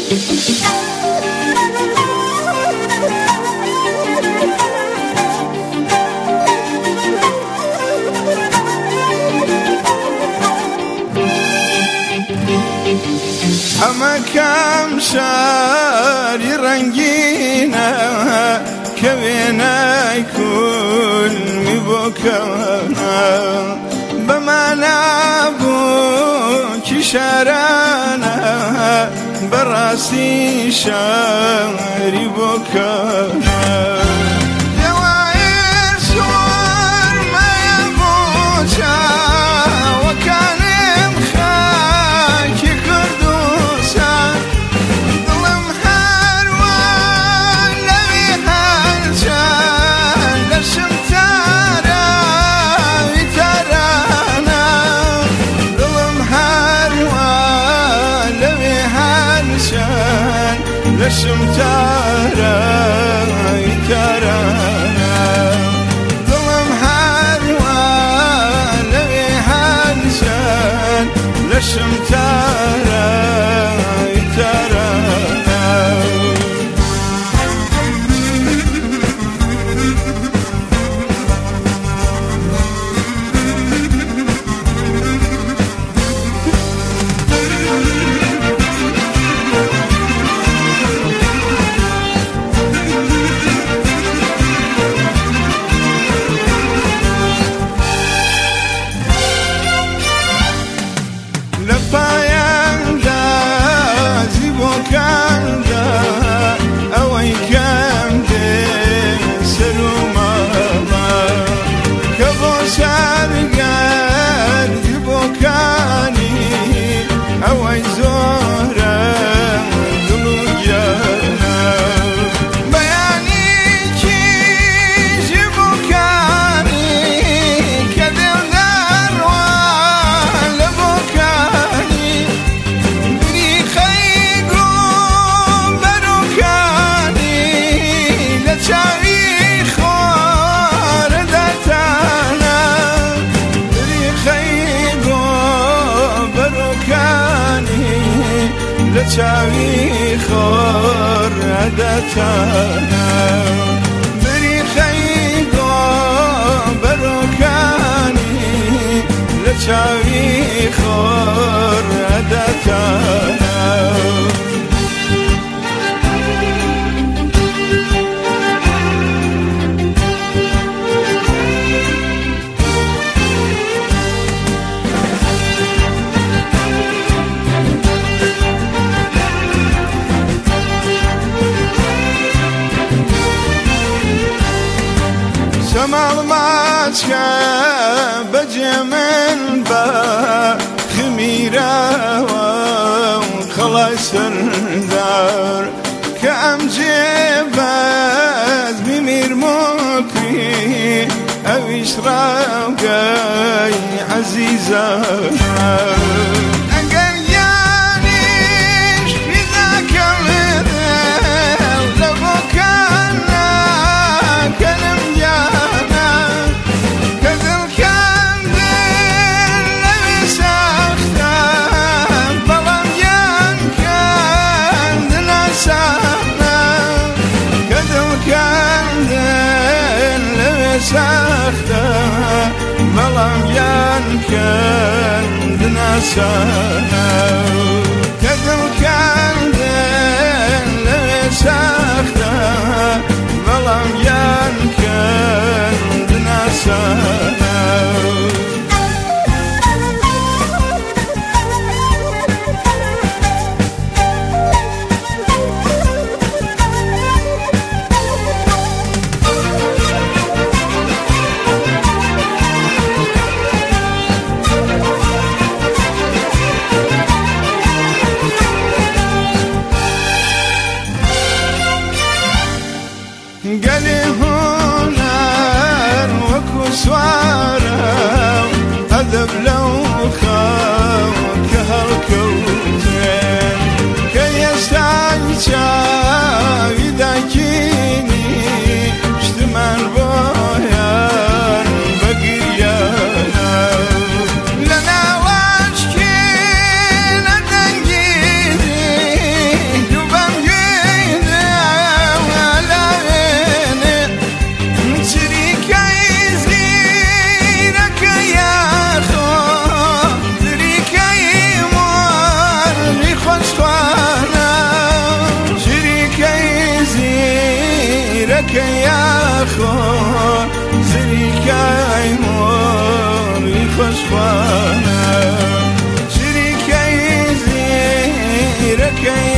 اما کم شاری رنگینه که وینای کل می بکنه به من ابو کی شرانه براسی شاری بکنه لشم تارا يترانا ظلم حروان لوي هانشان لشم تارا يترانا لچاوی خور عدتانا بریخی گو بروکانی لچاوی خور عدتانا معلوماتك بجمن بخميرة وخلاص الدار كأم جبت بمير مكري أو يشرقي عزيزة ساخته بلام یان کند نسانه کدل کندن ساخته بلام یان کند نسانه يا خو زريكاي موري خشخانة شريكاي زيرك